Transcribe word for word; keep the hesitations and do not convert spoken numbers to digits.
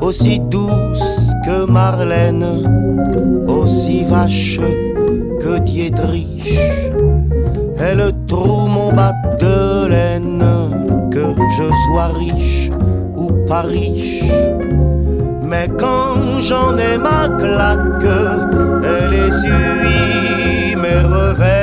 aussi douce que Marlène, aussi vache que Dietrich. Elle trouve mon bat de laine, que je sois riche ou pas riche. Mais quand j'en ai ma claque, elle essuie mes revers.